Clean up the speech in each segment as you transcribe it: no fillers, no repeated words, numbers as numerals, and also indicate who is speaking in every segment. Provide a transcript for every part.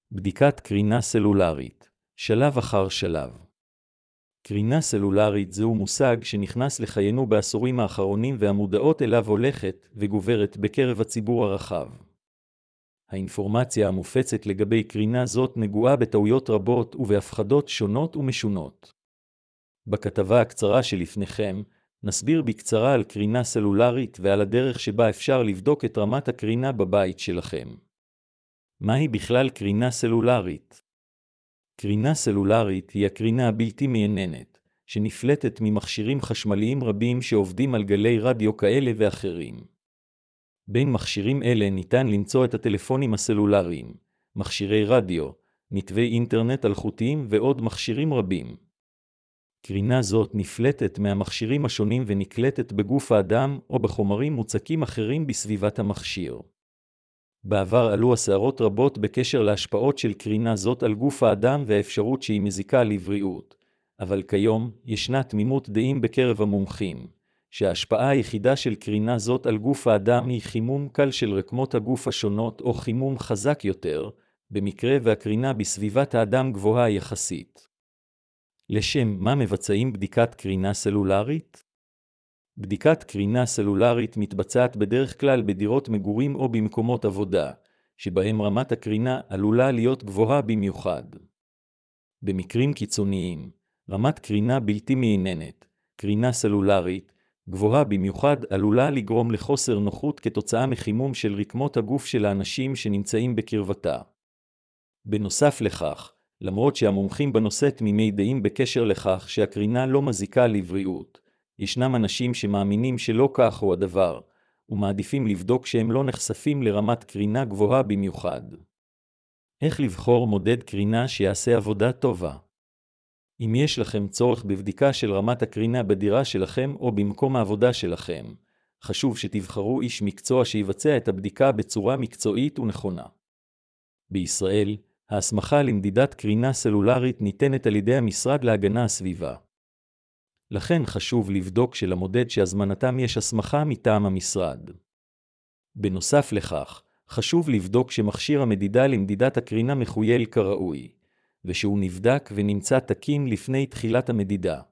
Speaker 1: בדיקת קרינה סלולרית, שלב אחר שלב. קרינה סלולרית זהו מושג שנכנס לחיינו בעשורים האחרונים והמודעות אליו הולכת וגוברת בקרב הציבור הרחב. האינפורמציה המופצת לגבי קרינה זאת נגועה בטעויות רבות ובהפחדות שונות ומשונות. בכתבה הקצרה שלפניכם, נסביר בקצרה על קרינה סלולרית ועל הדרך שבה אפשר לבדוק את רמת הקרינה בבית שלכם. מהי בכלל קרינה סלולרית? קרינה סלולרית היא הקרינה הבלתי מייננת, שנפלטת ממכשירים חשמליים רבים שעובדים על גלי רדיו כאלה ואחרים. בין מכשירים אלה ניתן למצוא את הטלפונים הסלולריים, מכשירי רדיו, נתיבי אינטרנט אלחוטיים ועוד מכשירים רבים. קרינה זאת נפלטת מהמכשירים השונים ונקלטת בגוף האדם או בחומרים מוצקים אחרים בסביבת המכשיר. בעבר עלו הסערות רבות בקשר להשפעות של קרינה זאת על גוף האדם והאפשרות שהיא מזיקה לבריאות, אבל כיום ישנה תמימות דעים בקרב המומחים, שההשפעה היחידה של קרינה זאת על גוף האדם היא חימום קל של רקמות הגוף השונות או חימום חזק יותר, במקרה והקרינה בסביבת האדם גבוהה יחסית. לשם מה מבצעים בדיקת קרינה סלולרית? בדיקת קרינה סלולרית מתבצעת בדרך כלל בדירות מגורים או במקומות עבודה, שבהם רמת הקרינה עלולה להיות גבוהה במיוחד. במקרים קיצוניים, רמת קרינה בלתי מייננת, קרינה סלולרית, גבוהה במיוחד עלולה לגרום לחוסר נוחות כתוצאה מחימום של רקמות הגוף של האנשים שנמצאים בקרבתה. בנוסף לכך, למרות שהמומחים בנושא תמימי דעים בקשר לכך שהקרינה לא מזיקה לבריאות, ישנם אנשים שמאמינים שלא כך הוא הדבר, ומעדיפים לבדוק שהם לא נחשפים לרמת קרינה גבוהה במיוחד. איך לבחור מודד קרינה שיעשה עבודה טובה? אם יש לכם צורך בבדיקה של רמת הקרינה בדירה שלכם או במקום העבודה שלכם, חשוב שתבחרו איש מקצוע שיבצע את הבדיקה בצורה מקצועית ונכונה. בישראל, ההסמכה למדידת קרינה סלולרית ניתנת על ידי המשרד להגנת הסביבה. לכן חשוב לבדוק שלמודד שהזמנתם יש הסמכה מטעם המשרד. בנוסף לכך, חשוב לבדוק שמכשיר המדידה למדידת הקרינה מחויל כראוי, ושהוא נבדק ונמצא תקין לפני תחילת המדידה.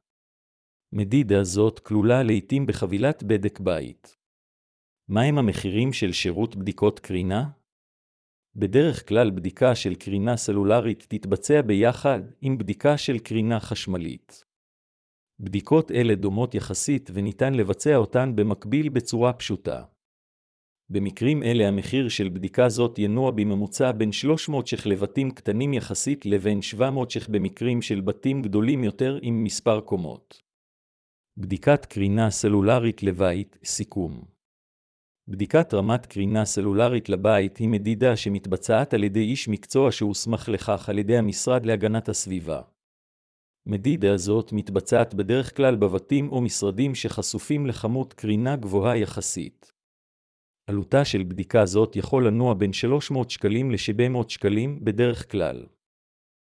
Speaker 1: מדידה זאת כלולה לעתים בחבילת בדק בית. מהם המחירים של שירות בדיקות קרינה? בדרך כלל בדיקה של קרינה סלולרית תתבצע ביחד עם בדיקה של קרינה חשמלית. בדיקות אלה דומות יחסית וניתן לבצע אותן במקביל בצורה פשוטה. במקרים אלה המחיר של בדיקה זאת ינוע בממוצע בין 300 ש"ח לבתים קטנים יחסית לבין 700 ש"ח במקרים של בתים גדולים יותר עם מספר קומות. בדיקת קרינה סלולרית לבית, סיכום. בדיקת רמת קרינה סלולרית לבית היא מדידה שמתבצעת על ידי איש מקצוע שהוסמך לכך על ידי המשרד להגנת הסביבה. מדידה זאת מתבצעת בדרך כלל בבתים או משרדים שחשופים לכמות קרינה גבוהה יחסית. עלותה של בדיקה זאת יכול לנוע בין 300 שקלים ל-700 שקלים בדרך כלל.